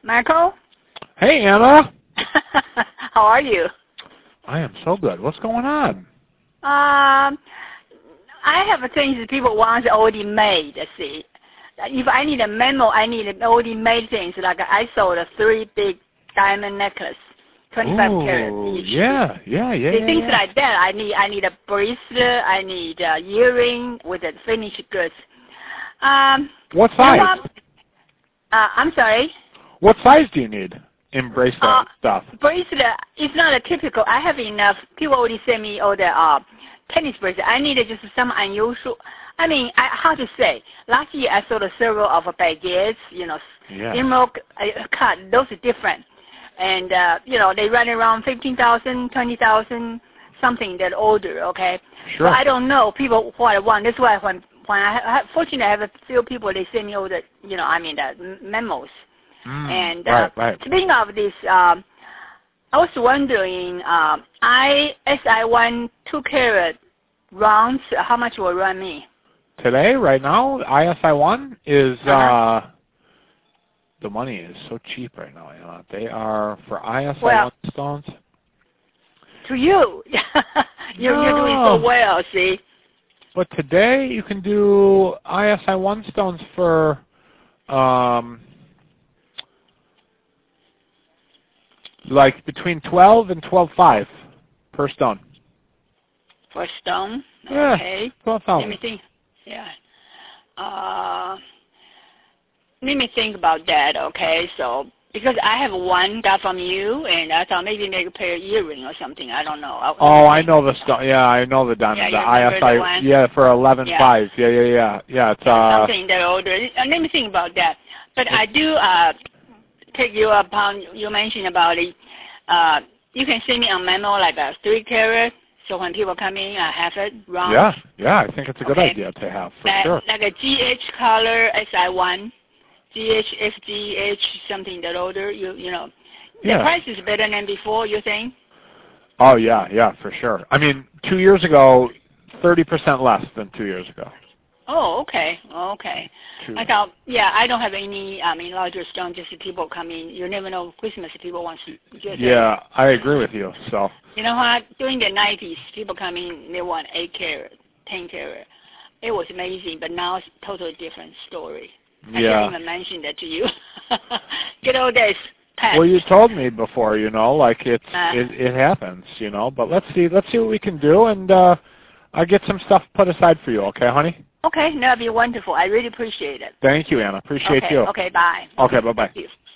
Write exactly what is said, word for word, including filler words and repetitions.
Michael? Hey, Anna. How are you? I am so good. What's going on? Um, I have things that people want already made, see. If I need a memo, I need already made things. Like I sold a three big diamond necklace, twenty-five Ooh, carats each. Yeah, yeah, yeah, The yeah, things yeah. like that, I need I need a bracelet, I need a earring with a finished goods. Um, What you know size? what? Uh, I'm sorry. What size do you need in bracelet Uh, stuff? Bracelet is not a typical. I have enough. People already send me all the uh, tennis bracelet. I needed just some unusual. I mean, I, how to say? Last year I sold several of baguettes, you know, Yes. emerald uh, cut. Those are different, and uh, you know they run around fifteen thousand, twenty thousand, something that older. Okay. Sure. So I don't know people what I want. That's why when when I, I fortunately I have a few people they send me all the you know I mean the memos. Mm, And uh, right, right. speaking of this, um, I was wondering, um, I S I one two carat rounds, how much will run me? Today, right now, I S I one is, Uh-huh. uh, the money is so cheap right now, Anna. They are, for I S I one Well, stones. To you, you're, No. you're doing so well, see? But today, you can do I S I one stones for, um, like between twelve and twelve five per stone. For a stone? Yeah, Okay. twelve Let thousand. me think. Yeah. Uh, let me think about that, okay? So, because I have one got from you, and I thought maybe make a pair of earring or something. I don't know. I'll, Oh, I know the stone. Yeah, I know the diamond. Yeah, the you remember I S I. the one? Yeah, for eleven Yeah. five. Yeah, yeah, yeah. Yeah, it's uh. Something that older. Uh, Let me think about that. But I do uh, take you upon, you mentioned about it. Uh, you can send me a memo like a three carat, so when people come in, I have it round. Yeah, yeah. I think it's a good Okay. idea to have for Like, sure. like a G H color S I one, G H, F G H, something that older. You you know, the Yeah. price is better than before. You think? Oh yeah, yeah, for sure. I mean, two years ago, thirty percent less than two years ago. Oh, okay, okay. Two. I thought, yeah, I don't have any, I mean, larger stone, just people come in. You never know, Christmas people want to get Yeah, I agree with you. So. You know what? During the nineties, people come in, they want eight carat, ten carat. It was amazing, but now it's a totally different story. I Yeah. can't even mention that to you. Good old days past. Well, you told me before, you know, like it's Uh. it, it happens, you know. But let's see, let's see what we can do, and uh I'll get some stuff put aside for you, okay, honey? Okay, that'd be wonderful. I really appreciate it. Thank you, Anna. Appreciate okay, you. Okay, bye. Okay, bye bye. Thank you.